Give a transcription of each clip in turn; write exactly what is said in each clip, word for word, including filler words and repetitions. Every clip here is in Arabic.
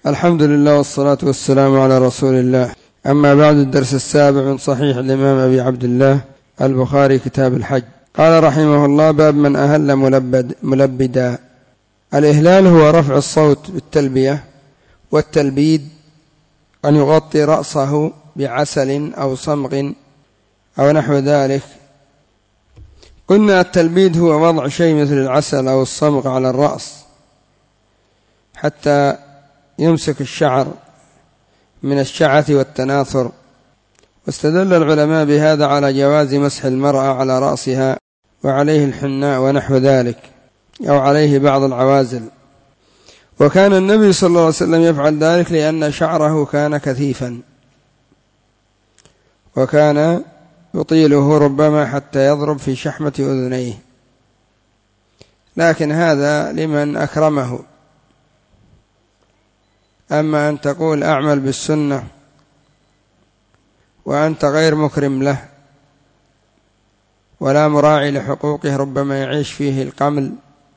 الحمد لله والصلاة والسلام على رسول الله. أما بعد، الدرس السابع من صحيح الإمام أبي عبد الله البخاري كتاب الحج. قال رحمه الله: باب من أهل ملبد ملبدا. الإهلال هو رفع الصوت بالتلبية، والتلبيد أن يغطي رأسه بعسل أو صمغ أو نحو ذلك. قلنا التلبيد هو وضع شيء مثل العسل أو الصمغ على الرأس حتى يمسك الشعر من الشعث والتناثر. واستدل العلماء بهذا على جواز مسح المرأة على رأسها وعليه الحناء ونحو ذلك، أو عليه بعض العوازل. وكان النبي صلى الله عليه وسلم يفعل ذلك لأن شعره كان كثيفا، وكان يطيله ربما حتى يضرب في شحمة أذنيه، لكن هذا لمن أكرمه. أما أن تقول أعمل بالسنة وأنت غير مكرم له ولا مراعي لحقوقه، ربما يعيش فيه القمل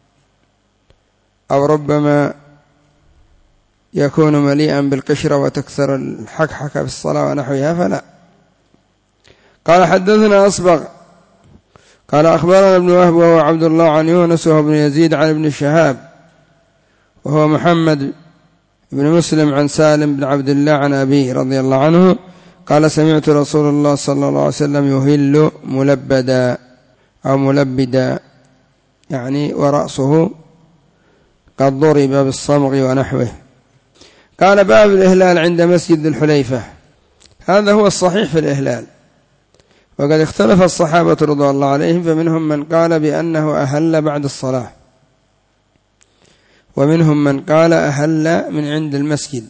أو ربما يكون مليئا بالقشرة وتكثر الحكحكة في الصلاة ونحوها، فلا. قال: حدثنا أصبغ قال أخبرنا ابن وهب وهو عبد الله عن يونس وهو ابن يزيد عن ابن شهاب وهو محمد بن مسلم عن سالم بن عبد الله عن أبيه رضي الله عنه قال: سمعت رسول الله صلى الله عليه وسلم يهل ملبدا أو ملبدا، يعني ورأسه قد ضرب بالصمغ ونحوه. قال: باب الإهلال عند مسجد الحليفة. هذا هو الصحيح في الإهلال، وقد اختلف الصحابة رضي الله عليهم، فمنهم من قال بأنه أهل بعد الصلاة، ومنهم من قال أهل من عند المسجد،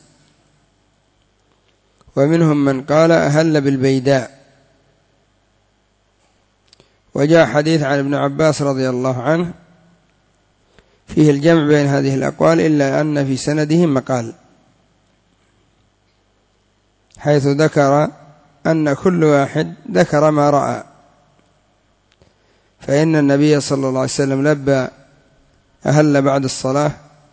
ومنهم من قال أهل بالبيداء. وجاء حديث عن ابن عباس رضي الله عنه فيه الجمع بين هذه الأقوال، إلا أن في سنده مقال، حيث ذكر أن كل واحد ذكر ما رأى. فإن النبي صلى الله عليه وسلم لبى أهل بعد الصلاة،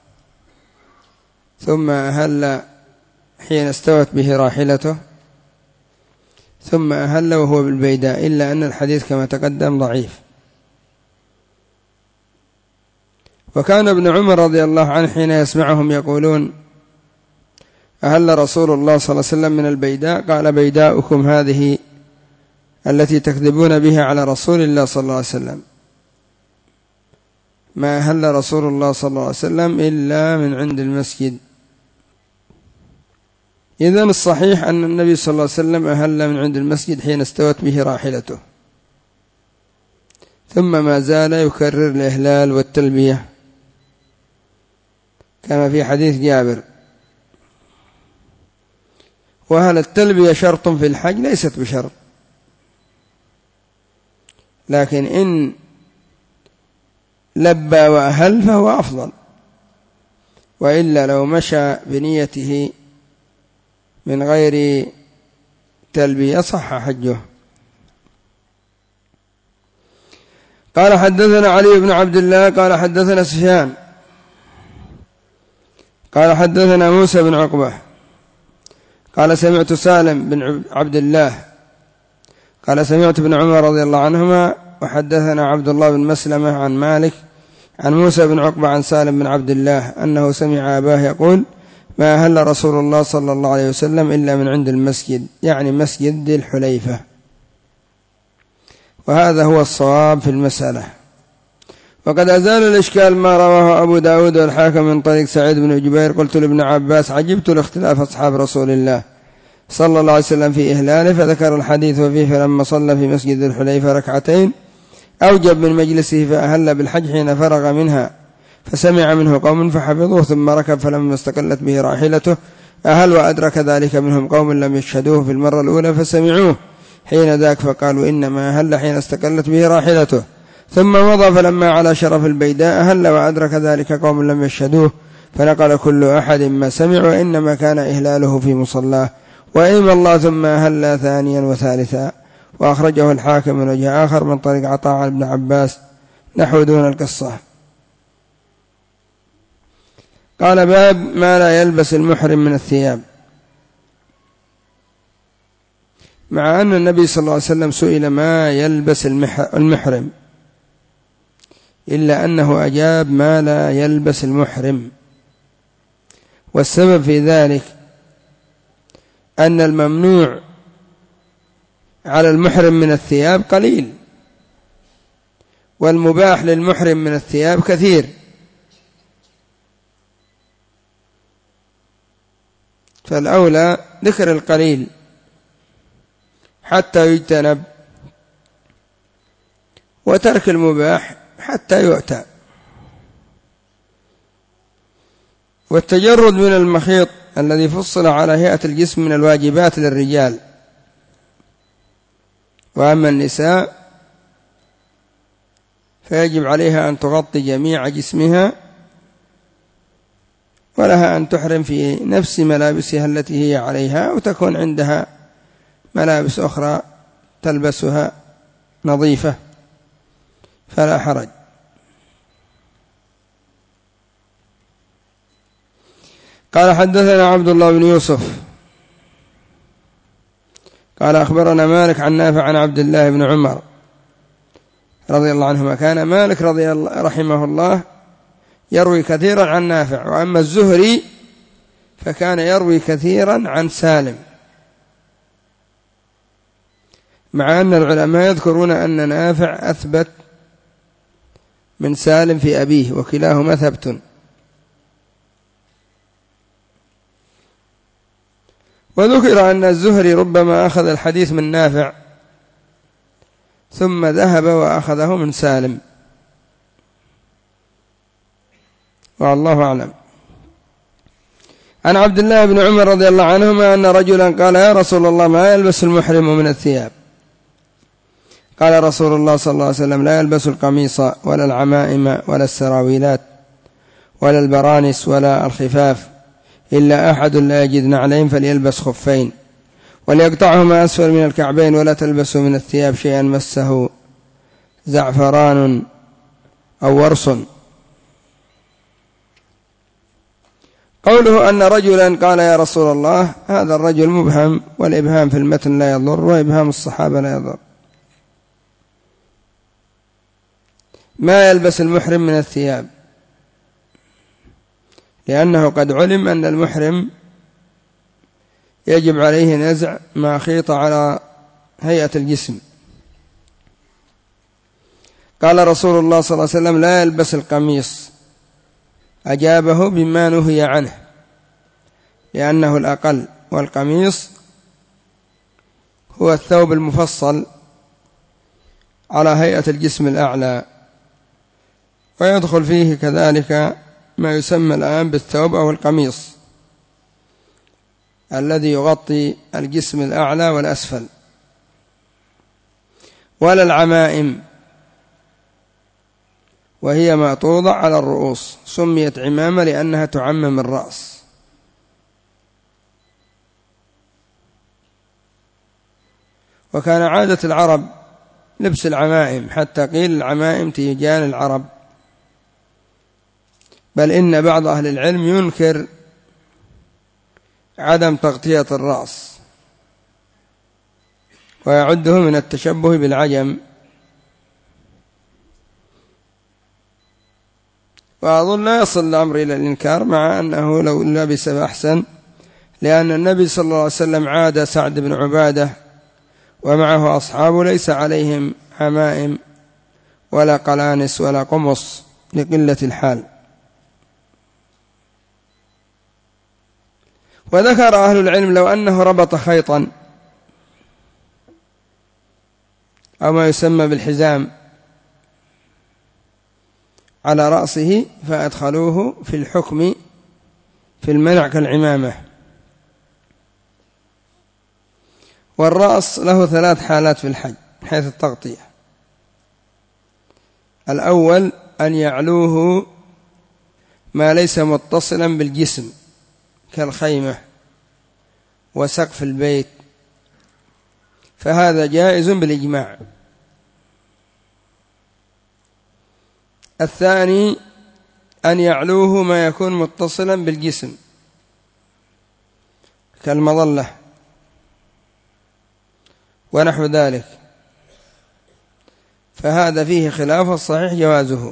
ثم أهل حين استوت به راحلته، ثم أهل وهو بالبيداء، إلا أن الحديث كما تقدم ضعيف. وكان ابن عمر رضي الله عنه حين يسمعهم يقولون أهل رسول الله صلى الله عليه وسلم من البيداء، قال: بيداؤكم هذه التي تكذبون بها على رسول الله صلى الله عليه وسلم، ما أهل رسول الله صلى الله عليه وسلم إلا من عند المسجد. إذن الصحيح أن النبي صلى الله عليه وسلم أهل من عند المسجد حين استوت به راحلته، ثم ما زال يكرر الإهلال والتلبية كما في حديث جابر. وهل التلبية شرط في الحج؟ ليست بشرط، لكن إن لبى وأهل فهو أفضل، وإلا لو مشى بنيته من غير تلبية صح حجه. قال: حدثنا علي بن عبد الله قال حدثنا سفيان قال حدثنا موسى بن عقبة قال سمعت سالم بن عبد الله قال سمعت ابن عمر رضي الله عنهما. وحدثنا عبد الله بن مسلمة عن مالك عن موسى بن عقبة عن سالم بن عبد الله أنه سمع أباه يقول: ما أهل رسول الله صلى الله عليه وسلم إلا من عند المسجد، يعني مسجد الحليفة. وهذا هو الصواب في المسألة. وقد أزال الإشكال ما رواه أبو داود والحاكم من طريق سعيد بن جبير. قلت لابن عباس: عجبت لاختلاف أصحاب رسول الله صلى الله عليه وسلم في إهلاله، فذكر الحديث وفيه: فلما صلى في مسجد الحليفة ركعتين أوجب من مجلسه فأهل بالحج حين فرغ منها، فسمع منه قوم فحفظوه، ثم ركب، فلما استقلت به راحلته أهل، وأدرك ذلك منهم قوم لم يشهدوه في المرة الأولى فسمعوه حين ذاك، فقالوا إنما أهل حين استقلت به راحلته، ثم مضى، فلما على شرف البيداء أهل، وأدرك ذلك قوم لم يشهدوه، فنقل كل أحد ما سمع، وإنما كان إهلاله في مصلاه، وإيم الله ثم أهل ثانيا وثالثا. وأخرجه الحاكم من وجه آخر من طريق عطاء بن عباس نحو دون القصة. قال باب ما لا يلبس المحرم من الثياب. مع أن النبي صلى الله عليه وسلم سئل ما يلبس المحرم، إلا أنه أجاب ما لا يلبس المحرم، والسبب في ذلك أن الممنوع على المحرم من الثياب قليل، والمباح للمحرم من الثياب كثير، فالأولى ذكر القليل حتى يجتنب، وترك المباح حتى يؤتى. والتجرد من المخيط الذي فصل على هيئة الجسم من الواجبات للرجال، وأما النساء فيجب عليها أن تغطي جميع جسمها، ولها أن تحرم في نفس ملابسها التي هي عليها، وتكون عندها ملابس أخرى تلبسها نظيفة فلا حرج. قال حدثنا عبد الله بن يوسف قال أخبرنا مالك عن نافع عن عبد الله بن عمر رضي الله عنهما. كان مالك رضي الله رحمه الله يروي كثيرا عن نافع، وأما الزهري فكان يروي كثيرا عن سالم، مع أن العلماء يذكرون أن نافع أثبت من سالم في أبيه، وكلاهما ثبت. وذكر أن الزهري ربما أخذ الحديث من نافع ثم ذهب وأخذه من سالم، والله أعلم. عن عبد الله بن عمر رضي الله عنهما أن رجلا قال يا رسول الله ما يلبس المحرم من الثياب؟ قال رسول الله صلى الله عليه وسلم لا يلبس القميص ولا العمائم ولا السراويلات ولا البرانس ولا الخفاف، إلا أحد لا يجد نعلين فليلبس خفين وليقطعهما أسفل من الكعبين، ولا تلبسوا من الثياب شيئا مسه زعفران أو ورس. قوله أن رجلا قال يا رسول الله، هذا الرجل مبهم، والإبهام في المتن لا يضر، وإبهام الصحابة لا يضر. ما يلبس المحرم من الثياب، لأنه قد علم أن المحرم يجب عليه نزع ما خيط على هيئة الجسم. قال رسول الله صلى الله عليه وسلم لا يلبس القميص، أجابه بما نهي عنه لأنه الأقل، والقميص هو الثوب المفصل على هيئة الجسم الأعلى، ويدخل فيه كذلك ما يسمى الآن بالثوب أو القميص الذي يغطي الجسم الأعلى والأسفل. ولا العمائم، وهي ما توضع على الرؤوس، سميت عمامة لأنها تعمم الرأس. وكان عادة العرب لبس العمائم، حتى قيل العمائم تيجان العرب، بل إن بعض أهل العلم ينكر عدم تغطية الرأس ويعده من التشبه بالعجم. وأظن لا يصل الأمر إلى الإنكار، مع أنه لو لبس أحسن، لأن النبي صلى الله عليه وسلم عاد سعد بن عبادة ومعه أصحابه ليس عليهم عمائم ولا قلانس ولا قمص لقلة الحال. وذكر أهل العلم لو أنه ربط خيطا أو ما يسمى بالحزام على رأسه فأدخلوه في الحكم في المنع كالعمامة. والرأس له ثلاث حالات في الحج من حيث التغطية. الأول أن يعلوه ما ليس متصلا بالجسم كالخيمة وسقف البيت، فهذا جائز أن يعلوه ما يكون متصلا بالجسم كالمظلة ونحو ذلك، فهذا فيه خلاف الصحيح جوازه.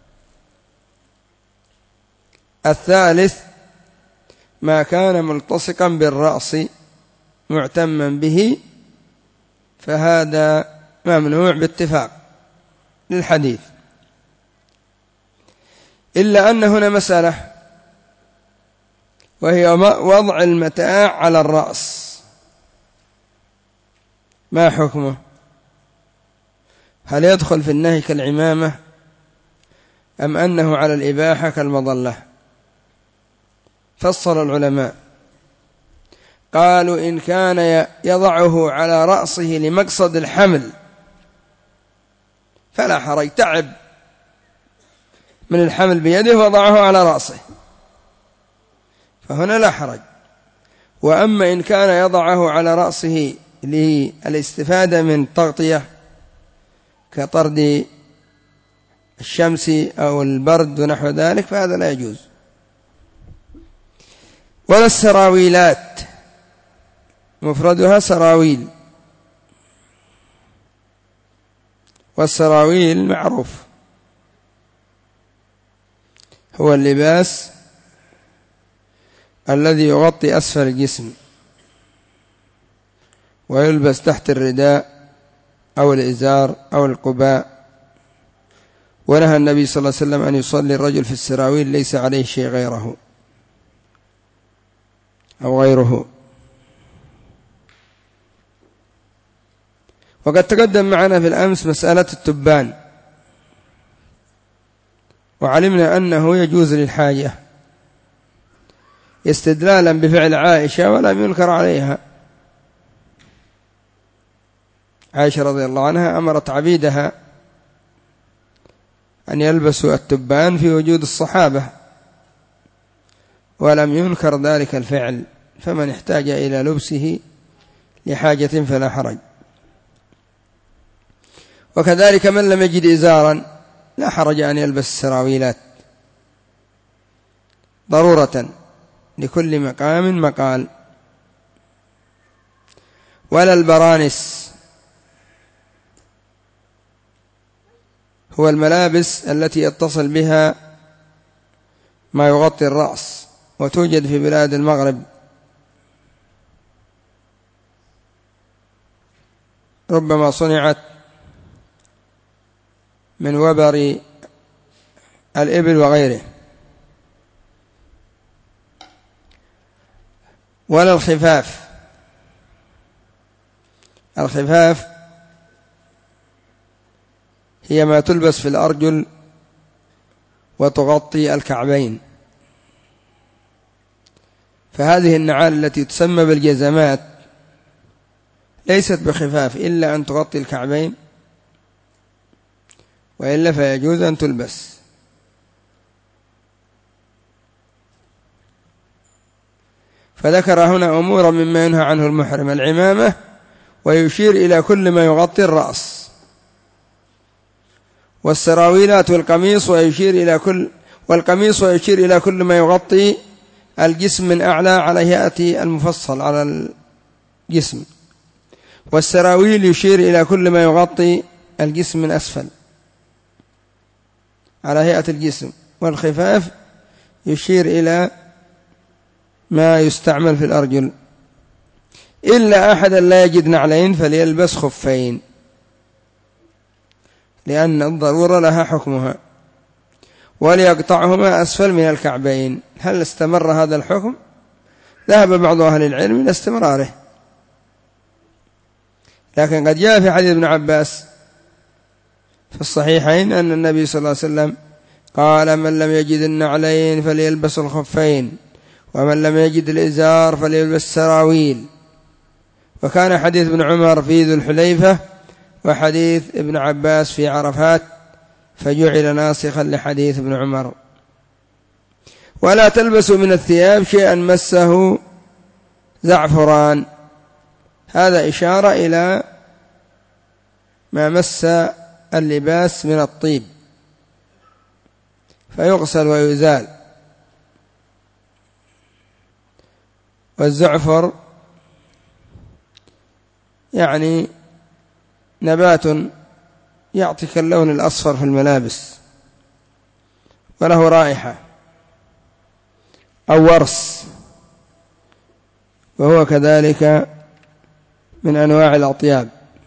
الثالث ما كان ملتصقا بالرأس معتما به، فهذا ممنوع باتفاق للحديث، إلا أن هنا مسألة وهي وضع المتاع على الرأس، ما حكمه؟ هل يدخل في النهي كالعمامة أم أنه على الإباحة كالمظلة؟ فصل العلماء، قالوا إن كان يضعه على رأسه لمقصد الحمل فلا حرج، تعب من الحمل بيده وضعه على رأسه فهنا لا حرج. وأما إن كان يضعه على رأسه للاستفادة من تغطية كطرد الشمس أو البرد ونحو ذلك فهذا لا يجوز. ولا السراويلات، مفردها سراويل، والسراويل معروف هو اللباس الذي يغطي أسفل الجسم ويلبس تحت الرداء أو الإزار أو القباء. ونهى النبي صلى الله عليه وسلم أن يصلي الرجل في السراويل ليس عليه شيء غيره أو غيره. وقد تقدم معنا في الأمس مسألة التبان، وعلمنا أنه يجوز للحاجة استدلالا بفعل عائشة ولم ينكر عليها. عائشة رضي الله عنها أمرت عبيدها أن يلبسوا التبان في وجود الصحابة ولم ينكر ذلك الفعل، فمن احتاج إلى لبسه لحاجة فلا حرج. وكذلك من لم يجد إزارا لا حرج أن يلبس السراويلات ضرورة، لكل مقام مقال. ولا البرانس، هو الملابس التي يتصل بها ما يغطي الرأس، وتوجد في بلاد المغرب، ربما صنعت من وبر الإبل وغيره. ولا الخفاف، الخفاف هي ما تلبس في الأرجل وتغطي الكعبين، فهذه النعال التي تسمى بالجزمات ليست بخفاف إلا أن تغطي الكعبين، وإلا فيجوز أن تلبس. فذكر هنا أمورا مما ينهى عنه المحرم: العمامة، ويشير إلى كل ما يغطي الرأس، والسراويلات والقميص، ويشير إلى كل والقميص ويشير إلى كل ما يغطي الجسم من أعلى على هيئة المفصل على الجسم، والسراويل يشير إلى كل ما يغطي الجسم من أسفل على هيئة الجسم، والخفاف يشير إلى ما يستعمل في الأرجل. إلا أحد لا يجد نعلين فليلبس خفين، لأن الضرورة لها حكمها، وليقطعهما أسفل من الكعبين. هل استمر هذا الحكم؟ ذهب بعض أهل العلم إلى استمراره، لكن قد جاء في حديث ابن عباس في الصحيحين أن النبي صلى الله عليه وسلم قال: من لم يجد النعلين فليلبس الخفين، ومن لم يجد الإزار فليلبس السراويل. وكان حديث ابن عمر في ذو الحليفة وحديث ابن عباس في عرفات، فجعل ناسخا لحديث ابن عمر. ولا تلبسوا من الثياب شيئا مسه زعفران، هذا إشارة إلى ما مس اللباس من الطيب فيغسل ويزال. والزعفر يعني نبات يعطيك اللون الأصفر في الملابس وله رائحة، أو ورس، وهو كذلك من أنواع الأطياب.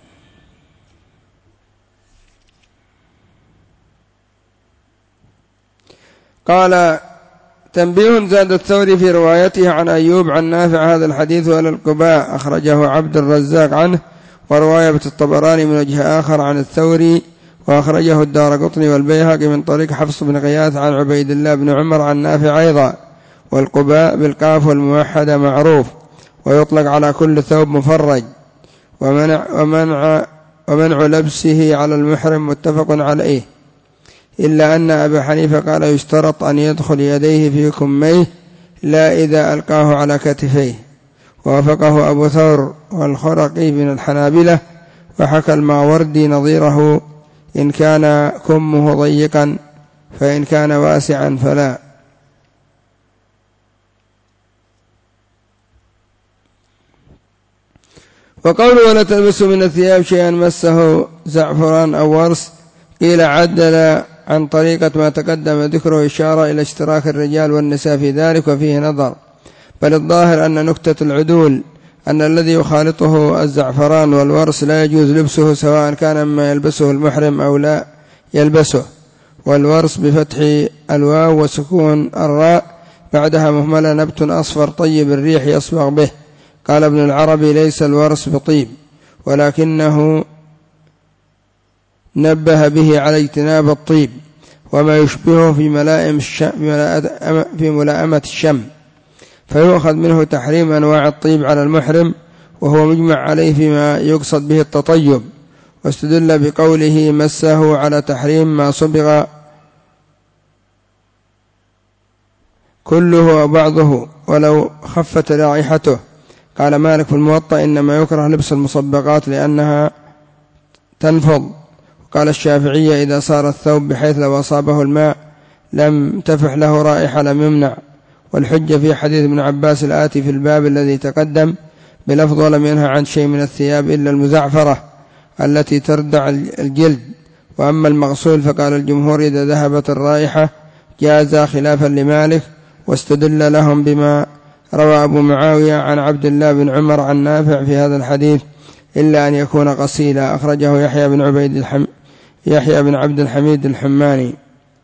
قال: تنبيه: زاد الثوري في روايته عن أيوب عن نافع هذا الحديث ولا القباء، أخرجه عبد الرزاق عنه، ورواية الطبراني من وجه آخر عن الثوري، وأخرجه الدارقطني والبيهقي من طريق حفص بن غياث عن عبيد الله بن عمر عن نافع أيضا. والقباء بالقاف والموحدة معروف، ويطلق على كل ثوب مفرج. ومنع, ومنع, ومنع لبسه على المحرم متفق عليه، إلا أن أبا حنيفة قال يشترط أن يدخل يديه في كميه لا إذا ألقاه على كتفيه. ووافقه أبو ثور والخرقي من الحنابلة، وحكى الماوردي نظيره: إن كان كمه ضيقا، فإن كان واسعا فلا. وقوله: ولا تلبسوا من الثياب شيئا مسه زعفران أو ورس، قيل عدل عن طريقة ما تقدم ذكره إشارة إلى اشتراك الرجال والنساء في ذلك، وفيه نظر. بل الظاهر أن نكتة العدول أن الذي يخالطه الزعفران والورس لا يجوز لبسه، سواء كان مما يلبسه المحرم أو لا يلبسه. والورس بفتح الواو وسكون الراء بعدها مهملة نبت أصفر طيب الريح يصبغ به. قال ابن العربي: ليس الورس بطيب، ولكنه نبه به على اجتناب الطيب وما يشبهه في ملائم الشم في ملائمة الشم، فيؤخذ منه تحريم أنواع الطيب على المحرم، وهو مجمع عليه فيما يقصد به التطيب. واستدل بقوله مسه على تحريم ما صبغ كله وبعضه ولو خفت رائحته. قال مالك في الموطأ: إنما يكره لبس المصبغات لأنها تنفض. قال الشافعية: إذا صار الثوب بحيث لو أصابه الماء لم تفح له رائحة لم يمنع. والحجة في حديث ابن عباس الآتي في الباب الذي تقدم بلفظ: ولم ينهى عن شيء من الثياب إلا المزعفرة التي تردع الجلد. وأما المغسول فقال الجمهور: إذا ذهبت الرائحة جاز، خلافا لمالك. واستدل لهم بما روى أبو معاوية عن عبد الله بن عمر عن نافع في هذا الحديث: إلا أن يكون قصيلا. أخرجه يحيى بن عبيد الحم... يحيى بن عبد الحميد الحماني،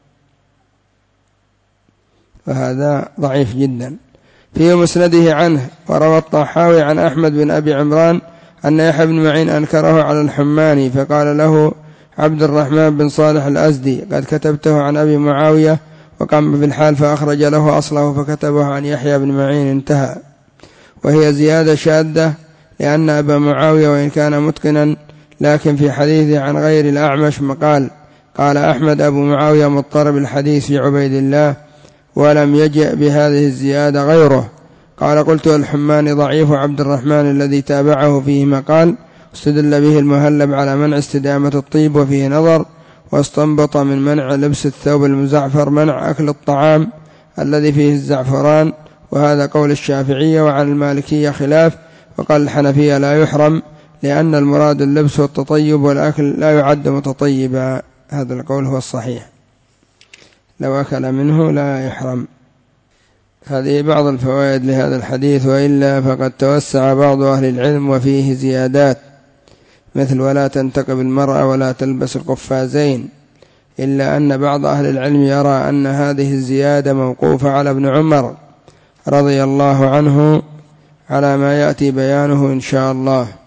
وهذا ضعيف جدا. في مسنده عنه. وروى الطحاوي عن أحمد بن أبي عمران أن يحيى بن معين أنكره على الحماني، فقال له عبد الرحمن بن صالح الأزدي: قد كتبته عن أبي معاوية، وقام بالحال فأخرج له أصله فكتبه عن يحيى بن معين، انتهى. وهي زيادة شاذة، لأن أبا معاوية وإن كان متقنا لكن في حديثه عن غير الأعمش مقال. قال أحمد: أبو معاوية مضطرب الحديث في عبيد الله، ولم يجئ بهذه الزيادة غيره. قال: قلت: الحماني ضعيف عبد الرحمن الذي تابعه فيه مقال. استدل به المهلب على منع استدامة الطيب، وفيه نظر. واستنبط من منع لبس الثوب المزعفر منع أكل الطعام الذي فيه الزعفران، وهذا قول الشافعية. وعن المالكية خلاف، وقال الحنفية لا يحرم، لأن المراد اللبس والتطيب، والأكل لا يعد متطيبا. هذا القول هو الصحيح، لو أكل منه لا يحرم. هذه بعض الفوائد لهذا الحديث، وإلا فقد توسع بعض أهل العلم وفيه زيادات، مثل: ولا تنتقب المرأة ولا تلبس القفازين. إلا أن بعض أهل العلم يرى أن هذه الزيادة موقوفة على ابن عمر رضي الله عنه، على ما يأتي بيانه إن شاء الله.